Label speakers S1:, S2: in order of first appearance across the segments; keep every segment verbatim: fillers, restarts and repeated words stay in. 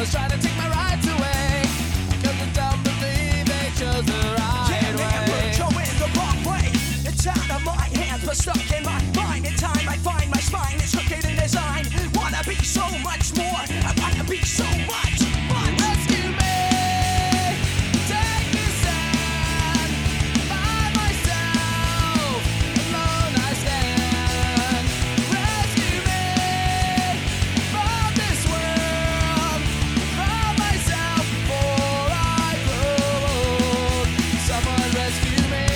S1: Someone's trying to take my rights away, because I don't believe they chose the right
S2: yeah,
S1: way.
S2: Yeah, man, you're in the wrong way. It's out of my hands, but stuck in my mind. In time I find my spine is crooked in design. Wanna be so much more, I wanna be so much, much.
S1: Rescue me, take me stand. By myself, alone I stand. Rescue me from this world, from myself before I grow old. Someone rescue me.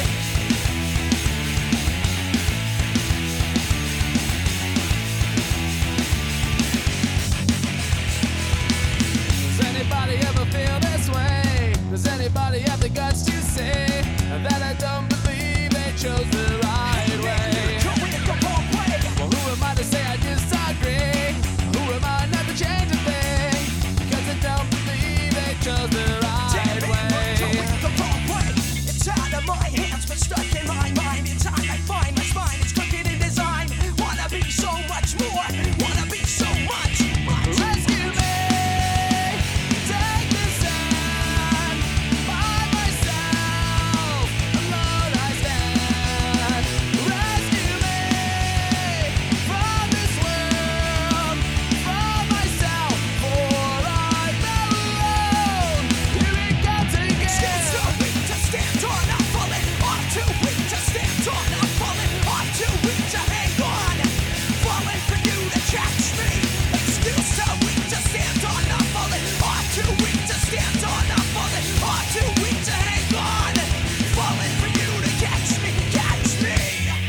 S1: Does anybody ever feel this way? Does anybody have the guts to say that I don't believe they chose the right way?
S2: You're in the wrong way.
S1: Well, who am I to say I disagree? Who am I not to change a thing? Because I don't believe they chose the right way.
S2: You're in the wrong way. It's out of my hands, but stuck in my mind. In time I find my spine is crooked in design. Wanna be so much more, wanna be so much, much.
S1: Rescue me, take me stand. By myself, alone I stand. Rescue me from this world, from myself, for I'm alone. Here we go together.
S2: Stand so weak to stand on, I'm falling. I'm too weak to stand on, I'm falling. I'm too weak to hang on. Falling for you to catch me. It's still so weak to stand on, I'm falling. I'm too weak to stand on, I'm falling. I'm too weak to hang on. Falling for you to catch me, catch me.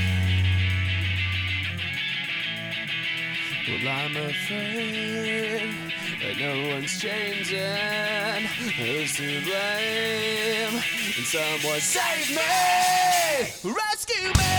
S1: Well, I'm afraid that no one's changing. Who's to blame? And someone save me, rescue me.